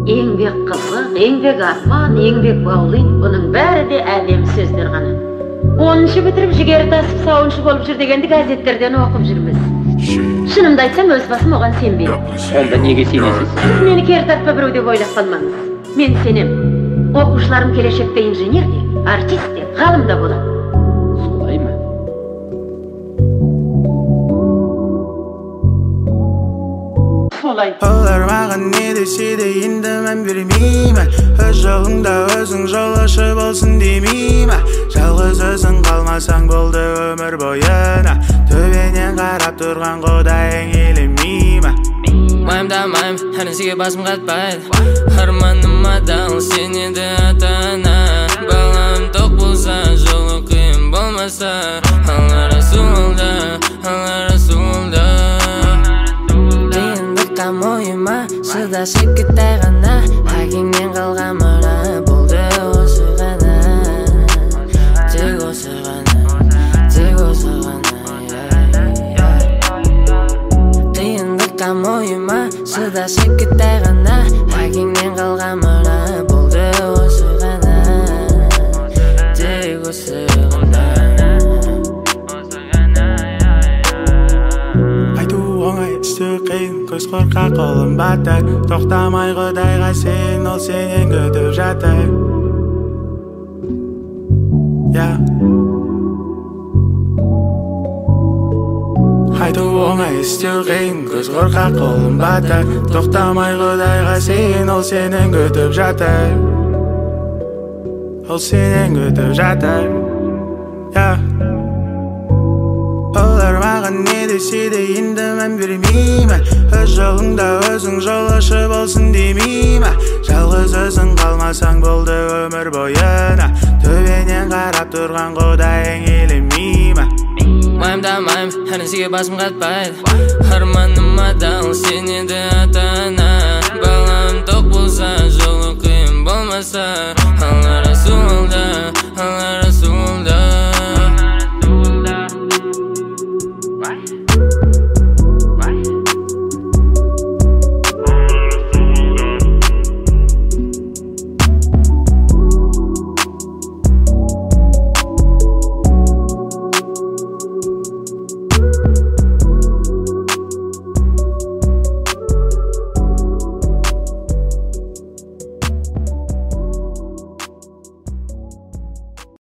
Еңбек қызық, еңбек арман, еңбек баулайды. Бұның бәрі де әлем сөздер ғана. 10-шы бітіріп жігері тасып сауыншы болып жүр дегенді газеттерден оқып жүрміз. Шынымды айтсам, өз басым оған сенбеймін. Онда неге сенесіз? Мені кері тартпа біреу деп ойлап қалмаңыз. Мен сенем. Оқушыларым келешекте инженер де, артист де, ғалым да болады. Солай ма? Солай. Олар маған не десе де енді мән бермеймін. Өз жолыңда өзің жолаушы болсын демеймін. Жалғыз өзің қалмасаң болды өмір бойына. Төбенен қарап тұрған құдайың елемеймін. Уайымдамайым, әнесіге басым қатпайды. Арманым адал, сенеді ата-ана. Балам тоқ болса, жолы қиын болмаса. Алла Расулда, Алла Расулда. Қиындыққа мойыма, шыдашы кеттай ғана. Әкеңнен қалған мұра болды осы ғана. Тек осы ғана, тек осы ғана. Қиындыққа мойыма, шыдашы кеттай ғана. Әкеңнен қалған мұра болды осы ғана. Тек осы ғана. Айту оңай, істеу қиын, көз қорқақ қолым батыр. Тоқтамай құдайға сен, ол сенен күтіп жатыр. Айту оңай, істеу қиын, көз қорқақ қолым батыр. Тоқтамай құдайға сен, ол сенен күтіп жатыр. Ол сенен күтіп жатыр. Олар маған не десе де енді мән бермеймін. Өз жолыңда өзің жолаушы болсын демеймін. Жалғыз өзің қалмасаң болды өмір бойына. Төбенен қарап тұрған құдайың елемеймін. Уайымдамайым, әнесіге басым қатпайды. Арманым